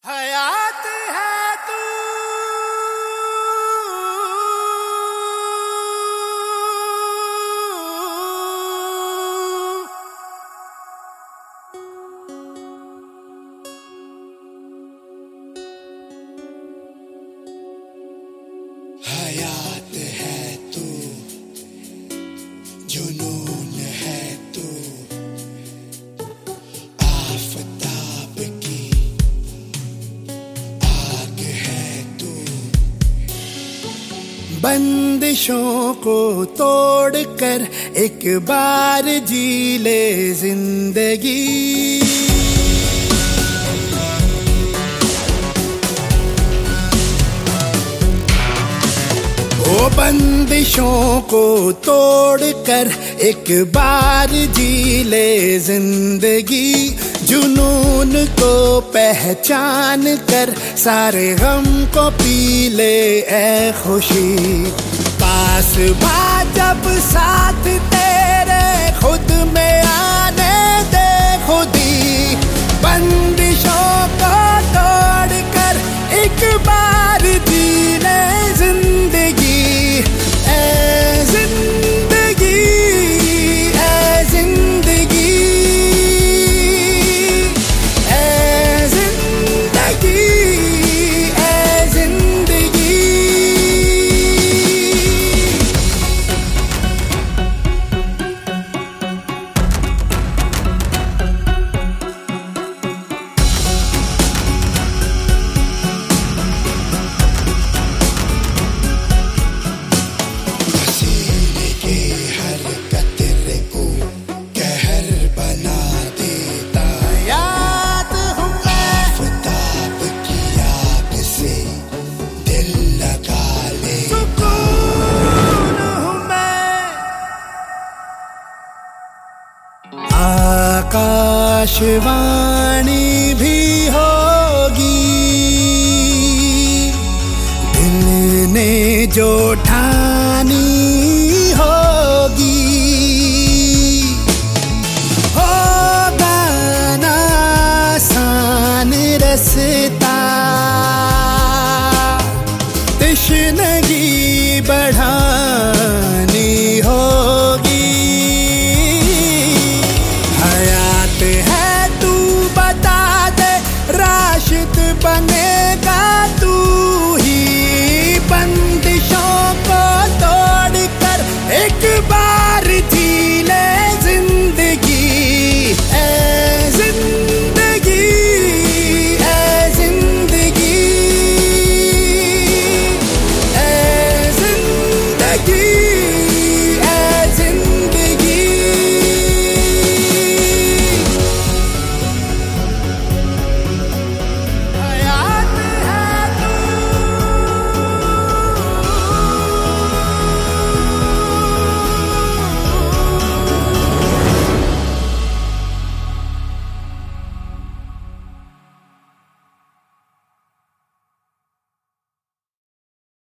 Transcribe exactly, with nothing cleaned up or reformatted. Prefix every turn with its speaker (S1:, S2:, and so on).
S1: हयात है तू,
S2: हयात है तू, जुनून है तू, आफताब की आग है तू।
S1: बंदिशों को तोड़कर एक बार जी ले जिंदगी। ओ बंदिशों को तोड़कर एक बार जी ले जिंदगी। जुनून को पहचान कर सारे गम को पी ले ऐ खुशी। पास बा जब साथ तेरे खुद में आने दे खुदी। बंदिशों को तोड़ कर एक बार जी ले जिंदगी। ऐ जिंदगी, ऐ जिंदगी, ऐ जिंदगी, ऐ जिंदगी।
S2: पसीने के हर कतरे को कहर बना देता।
S1: याद हूँ मैं,
S2: आफताब की आग से दिल लगा ले।
S1: सुकून हूँ मैं। आकाशवाणी भी होगी दिल ने जो ठान